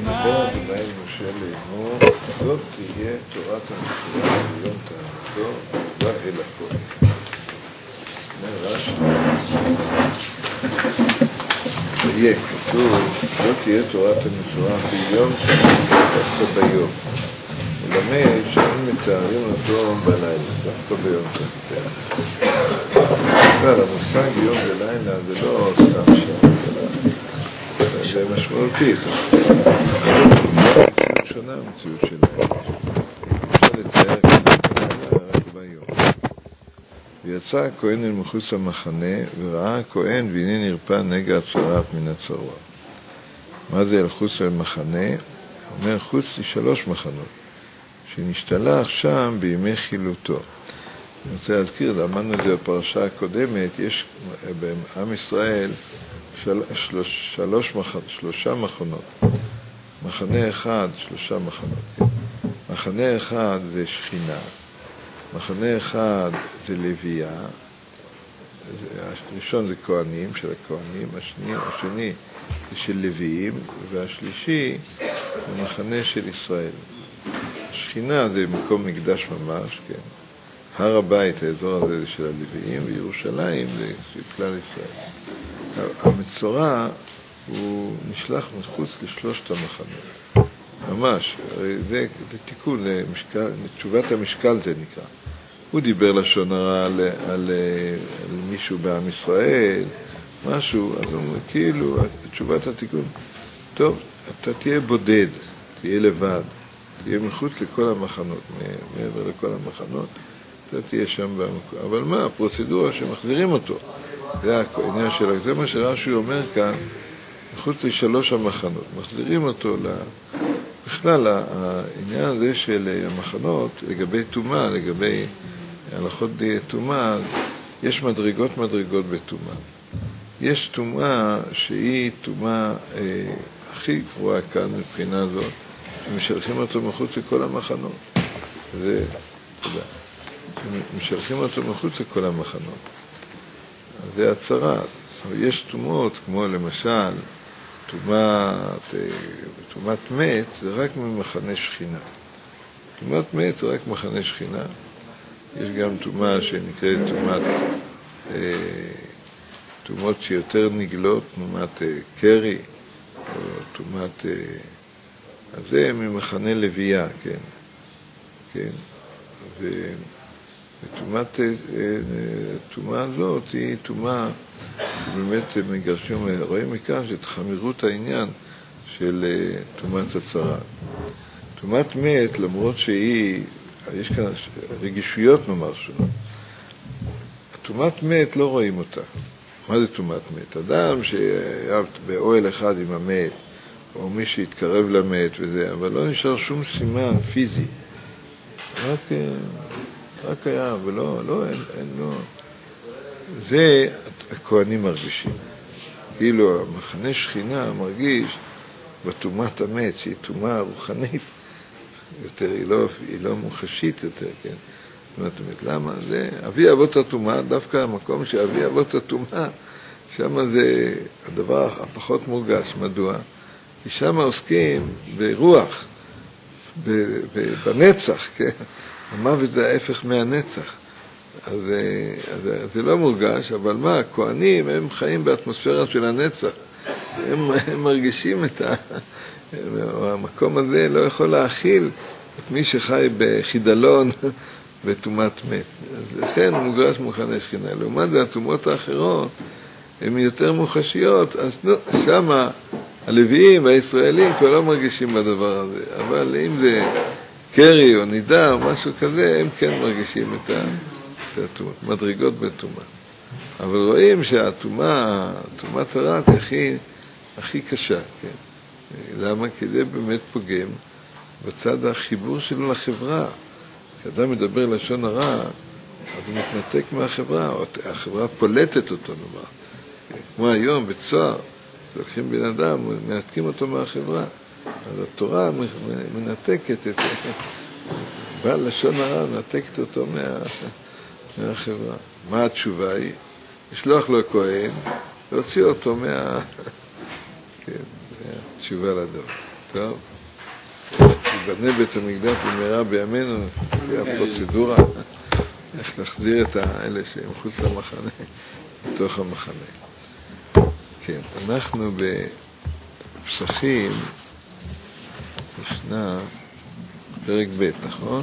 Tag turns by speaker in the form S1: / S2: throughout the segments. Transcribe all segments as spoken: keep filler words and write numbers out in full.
S1: וידבר אדוני אל משה לאמור, זאת תהיה תורת המצווה ביום תענותו, בא אל הכהן. אומר רש"י, ויהיה כתוב, זאת תהיה תורת המצווה ביום תענותו, דווקא ביום. מלמד שאין מתארים אותו בלילה, דווקא ביום תענותו. אבל המושג יום ולילה זה לא סתם שם, זה משמעותי. זה שונה המציאות שלנו. אפשר לתאר כזה רק ביום. ויצא הכהן אל מחוץ למחנה, וראה הכהן והנה נרפא נגע הצרעת מן הצרוע. מה זה אל חוץ למחנה? אומר חוץ לשלוש מחנות, שנשתלח שם בימי חילותו. אני רוצה להזכיר, למדנו את זה בפרשה הקודמת, יש בעם ישראל של, שלוש, שלוש מח, שלושה מחנות. מחנה אחד, שלושה מחנות. כן. מחנה אחד זה שכינה, מחנה אחד זה לוויה, הראשון זה כהנים, של הכהנים, השני, השני זה של לוויים, והשלישי זה מחנה של ישראל. שכינה זה מקום מקדש ממש, כן. הר הבית, האזור הזה זה של הלוויים, וירושלים זה של כלל ישראל. המצורע הוא נשלח מחוץ לשלושת המחנות. ממש, זה, זה תיקון למשקל, לתשובת המשקל זה נקרא. הוא דיבר לשון הרע על, על, על מישהו בעם ישראל, משהו, אז הוא אומר, כאילו, תשובת התיקון, טוב, אתה תהיה בודד, תהיה לבד, תהיה מחוץ לכל המחנות, מעבר לכל המחנות, אתה תהיה שם במקום. אבל מה, הפרוצדורה שמחזירים אותו, זה העניין שלך, זה מה שרש"י אומר כאן, מחוץ לשלוש המחנות, מחזירים אותו ל... בכלל, העניין הזה של המחנות, לגבי תומה, לגבי הלכות תומה, יש מדרגות מדרגות בתומה. יש תומה שהיא תומה אה, הכי גבוהה כאן מבחינה זאת, שמשלחים אותו מחוץ לכל המחנות. זה, תודה. משלחים אותו מחוץ לכל המחנות. זה הצרה. אבל יש תומות, כמו למשל, תומת, תומת מת, זה רק ממחנה שכינה. תומת מת זה רק מחנה שכינה. יש גם תומה שנקראת תומת, תומות שיותר נגלות, תומת קרי, או תומת, אז זה ממחנה לוויה, כן. כן. ו... ותומת, תומה הזאת היא תומה, באמת מגרשים, רואים מכאן שאת חמירות העניין של תומת הצרה. תומת מת, למרות שהיא, יש כאן רגישויות ממש שונות. תומת מת לא רואים אותה. מה זה תומת מת? אדם שהיה באוהל אחד עם המת, או מי שהתקרב למת וזה, אבל לא נשאר שום סימן פיזי. רק... רק היה, ולא, לא, אין, אין, לא. זה הכהנים מרגישים. כאילו, המחנה שכינה מרגיש בתומת המת, שהיא תומה רוחנית יותר, היא לא, היא לא מוחשית יותר, כן? תומת המת. למה? זה אבי אבות התומה, דווקא המקום שאבי אבות התומה, שם זה הדבר הפחות מורגש. מדוע? כי שם עוסקים ברוח, בנצח, כן? המוות זה ההפך מהנצח. אז, אז, אז זה לא מורגש, אבל מה, הכהנים הם חיים באטמוספירה של הנצח. הם, הם מרגישים את ה... המקום הזה לא יכול להכיל את מי שחי בחידלון ותומת מת. אז לכן הוא מורגש מחנה שכינה. לעומת זה, התומות האחרות הן יותר מוחשיות, אז נו, שמה הלוויים והישראלים כבר לא מרגישים בדבר הזה. אבל אם זה... קרי או נידה או משהו כזה, הם כן מרגישים את התומה, מדרגות בתומה. אבל רואים שהתומה, תומת צרת היא הכי, הכי קשה, כן? למה? כי זה באמת פוגם בצד החיבור שלו לחברה. כשאדם מדבר לשון הרע, אז הוא מתנתק מהחברה, או החברה פולטת אותו נאמר. כמו היום בצוהר, לוקחים בן אדם, מנתקים אותו מהחברה. אז התורה מנתקת את זה, בעל לשון הרע מנתקת אותו מה, מהחברה. מה התשובה היא? לשלוח לו כהן, להוציא אותו מה... כן, זה התשובה לדבר. טוב. ייבנה בית המקדש במהרה בימינו, זה הפרוצדורה, איך להחזיר את האלה שהם חוץ למחנה, בתוך המחנה. כן, אנחנו בפסחים, ישנה פרק ב', נכון?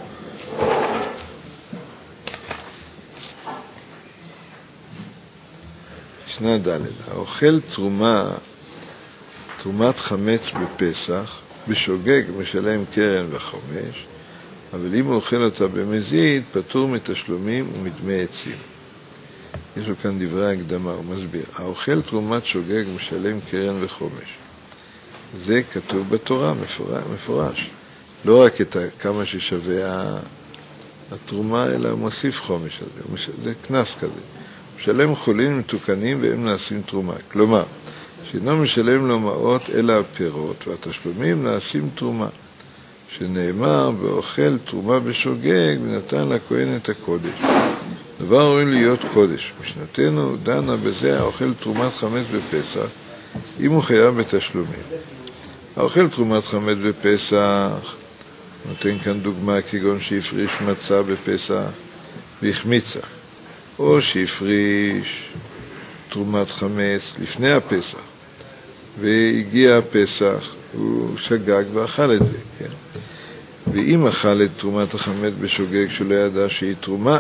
S1: ישנה ד', האוכל תרומה, תרומת חמץ בפסח, בשוגג משלם קרן וחומש, אבל אם הוא אוכל אותה במזיד, פטור מתשלומים ומדמי עצים. יש לו כאן דברי הקדמה, הוא מסביר. האוכל תרומת שוגג משלם קרן וחומש. זה כתוב בתורה, מפורש. מפורש. לא רק את כמה ששווה התרומה, אלא הוא מוסיף חומש הזה. זה כנס כזה. משלם חולין מתוקנים והם נעשים תרומה. כלומר, שאינו משלם לו מעות אלא הפירות, והתשלומים נעשים תרומה. שנאמר, ואוכל תרומה בשוגג, ונתן לכהן את הקודש. דבר ראוי להיות קודש. משנתנו דנה בזה האוכל תרומת חמץ בפסח, אם הוא חייב בתשלומים. האוכל תרומת חמץ בפסח, נותן כאן דוגמה כגון שהפריש מצה בפסח והחמיצה, או שהפריש תרומת חמץ לפני הפסח, והגיע הפסח, הוא שגג ואכל את זה, כן? ואם אכל את תרומת החמץ בשוגג שלא ידע שהיא תרומה,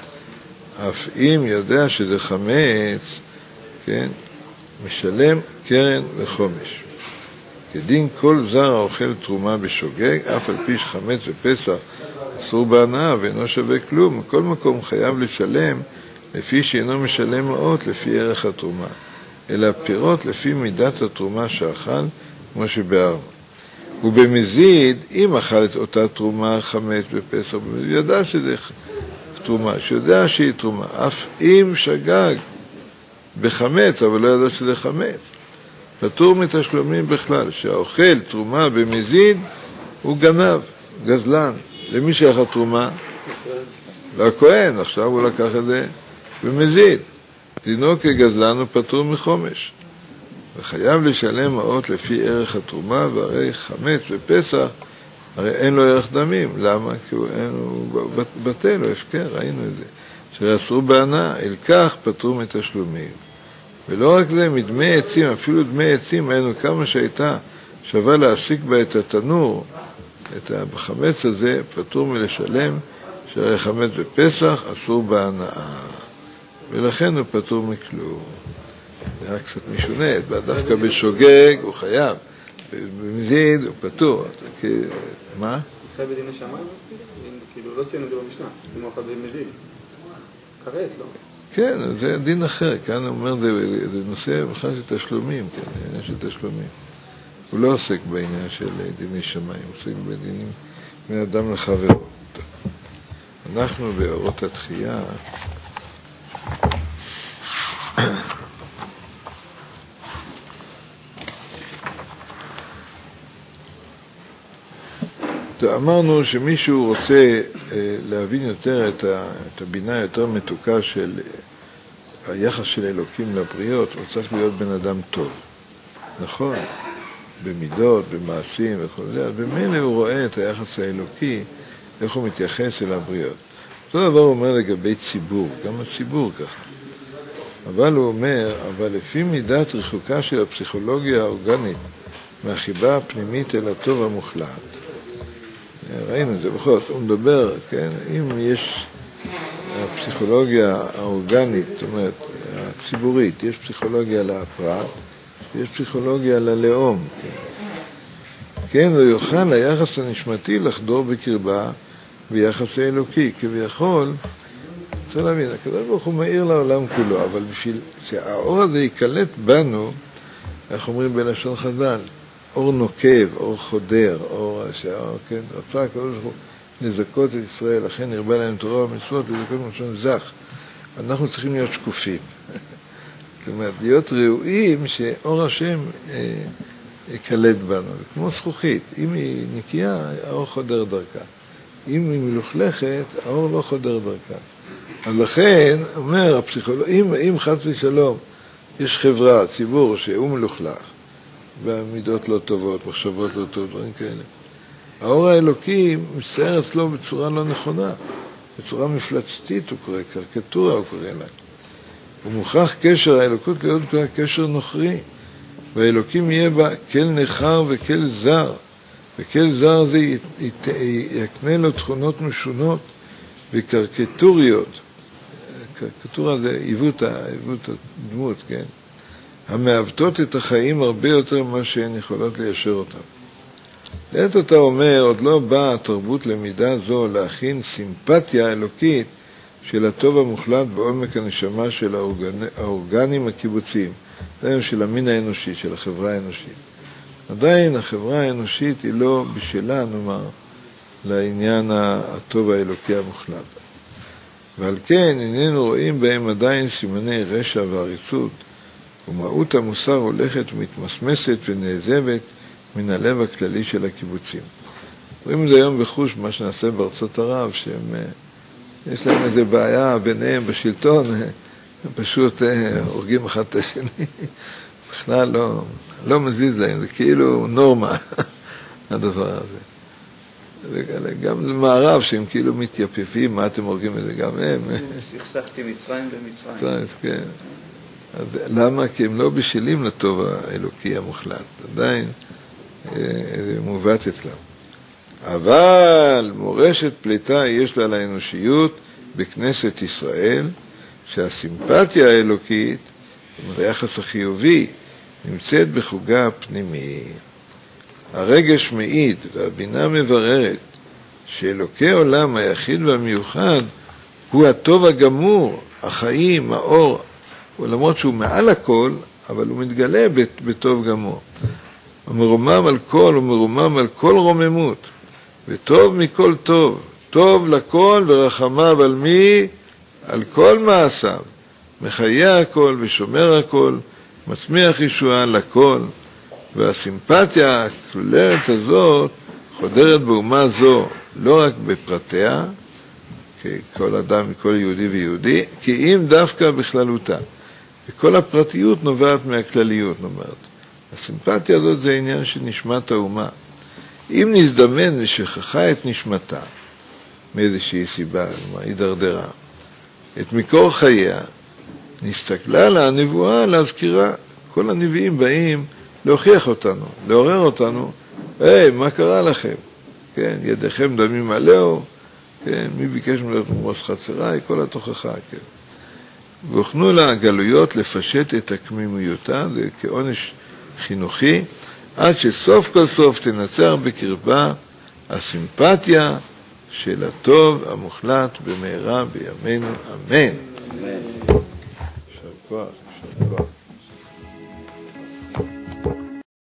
S1: אף אם יודע שזה חמץ, כן, משלם קרן וחומש. כדין כל זר האוכל תרומה בשוגג, אף על פי שחמץ בפסח אסור בהנאה ואינו שווה כלום, בכל מקום חייב לשלם לפי שאינו משלם מעות לפי ערך התרומה, אלא פירות לפי מידת התרומה שאכל, כמו שבארמה. ובמזיד, אם אכל את אותה תרומה חמץ בפסח, ידע שזה תרומה, שיודע שהיא תרומה, אף אם שגג בחמץ, אבל לא ידע שזה חמץ. פטור מתשלומים בכלל, שהאוכל תרומה במזיד הוא גנב, גזלן. למי שייך התרומה? לכהן, עכשיו הוא לקח את זה במזיד. דינו כגזלן הוא פטור מחומש. וחייב לשלם מעות לפי ערך התרומה, והרי חמץ בפסח, הרי אין לו ערך דמים. למה? כי הוא, אין, הוא בטל, הוא הפקר, ראינו את זה. שאסרו בהנאה, אל כך פטור מתשלומים. ולא רק זה, מדמי עצים, אפילו דמי עצים, היינו כמה שהייתה שווה להסיק בה את התנור, את החמץ הזה, פטור מלשלם, שהרי חמץ בפסח אסור בהנאה. ולכן הוא פטור מכלום. זה רק קצת משונה, דווקא בשוגג הוא חייב, במזיד הוא פטור. מה?
S2: חייב בדין השמיים? כאילו לא ציין את זה במשנה, אם הוא אכל במזיד. כרת, לא?
S1: כן, זה דין אחר, כאן הוא אומר, זה נושא בכלל של תשלומים, כן, עניין של תשלומים. הוא לא עוסק בעניין של דיני שמיים, הוא עוסק בדינים בין אדם לחברו. אנחנו באורות התחייה, אמרנו שמישהו רוצה להבין יותר את הבינה יותר מתוקה של היחס של אלוקים לבריות, הוא צריך להיות בן אדם טוב. נכון? במידות, במעשים וכל זה, אז במילא הוא רואה את היחס האלוקי, איך הוא מתייחס אל הבריות. אותו דבר הוא אומר לגבי ציבור, גם הציבור ככה. אבל הוא אומר, אבל לפי מידת רחוקה של הפסיכולוגיה האורגנית מהחיבה הפנימית אל הטוב המוחלט, ראינו את זה בכל זאת, הוא מדבר, כן, אם יש הפסיכולוגיה האורגנית, זאת אומרת, הציבורית, יש פסיכולוגיה לפרט, יש פסיכולוגיה ללאום, כן, כן, לא יוכל היחס הנשמתי לחדור בקרבה ביחס האלוקי, כביכול, צריך להבין, הקדוש ברוך הוא מאיר לעולם כולו, אבל בשביל שהאור הזה יקלט בנו, אנחנו אומרים בלשון חז"ל, אור נוקב, אור חודר, אור שהאור, כן, רצה הקדוש ברוך הוא לזכות את ישראל, לכן הרבה להם תורה ומצוות, לזכות מלשון זך. אנחנו צריכים להיות שקופים. זאת אומרת, להיות ראויים שאור השם אה, יקלט בנו. כמו זכוכית, אם היא נקייה, האור חודר דרכה. אם היא מלוכלכת, האור לא חודר דרכה. אז לכן, אומר הפסיכולוג, אם, אם חס ושלום יש חברה, ציבור שהוא מלוכלך, במידות לא טובות, מחשבות לא טובות, דברים כאלה. האור האלוקי מצייר אצלו בצורה לא נכונה, בצורה מפלצתית הוא קורא, קריקטורה הוא קורא לה. הוא מוכרח קשר, האלוקות להיות קשר נוכרי, והאלוקים יהיה בה כל נחר וכל זר, וכל זר זה יקנה לו תכונות משונות וקריקטוריות. קריקטורה זה עיוות, עיוות הדמות, כן? המעוותות את החיים הרבה יותר ממה שהן יכולות ליישר אותם. לעת אתה אומר, עוד לא באה התרבות למידה זו להכין סימפתיה אלוקית של הטוב המוחלט בעומק הנשמה של האורגנ... האורגנים הקיבוציים, של המין האנושי, של החברה האנושית. עדיין החברה האנושית היא לא בשלה, נאמר, לעניין הטוב האלוקי המוחלט. ועל כן איננו רואים בהם עדיין סימני רשע ועריצות, ומהות המוסר הולכת ומתמסמסת ונעזבת מן הלב הכללי של הקיבוצים. רואים את זה היום בחוש, מה שנעשה בארצות ערב, שהם, יש להם איזו בעיה ביניהם בשלטון, הם פשוט הורגים אחד את השני, בכלל לא, לא מזיז להם, זה כאילו נורמה, הדבר הזה. גם למערב שהם כאילו מתייפפים, מה אתם הורגים את זה, גם הם.
S2: סכסכתי מצרים במצרים.
S1: כן. אז למה? כי הם לא בשלים לטוב האלוקי המוחלט, עדיין זה מובט אצלם. אבל מורשת פליטה יש לה לאנושיות בכנסת ישראל, שהסימפתיה האלוקית, היחס החיובי, נמצאת בחוגה הפנימי. הרגש מעיד והבינה מבררת שאלוקי עולם היחיד והמיוחד הוא הטוב הגמור, החיים, האור, ולמרות שהוא מעל הכל, אבל הוא מתגלה בטוב גמור. הוא מרומם על כל, הוא מרומם על כל רוממות, וטוב מכל טוב, טוב לכל ורחמיו על מי? על כל מעשיו, מחיה הכל ושומר הכל, מצמיח ישועה לכל, והסימפתיה הכלולרת הזאת חודרת באומה זו לא רק בפרטיה, ככל אדם וכל יהודי ויהודי, כי אם דווקא בכללותה. וכל הפרטיות נובעת מהכלליות, נאמרת. הסימפתיה הזאת זה עניין של נשמת האומה. אם נזדמן ושכחה את נשמתה, מאיזושהי סיבה, היא דרדרה, את מקור חייה, נסתכלה לה הנבואה להזכירה. כל הנביאים באים להוכיח אותנו, לעורר אותנו, היי, מה קרה לכם? כן, ידיכם דמים עליהו, כן, מי ביקש מלמוס חצריי, כל התוכחה, כן. והוכנו לה הגלויות לפשט את הקמימיותה, זה כעונש חינוכי, עד שסוף כל סוף תנצח בקרבה הסימפתיה של הטוב המוחלט במהרה בימינו, אמן. אמן. יישר כוח, יישר כוח.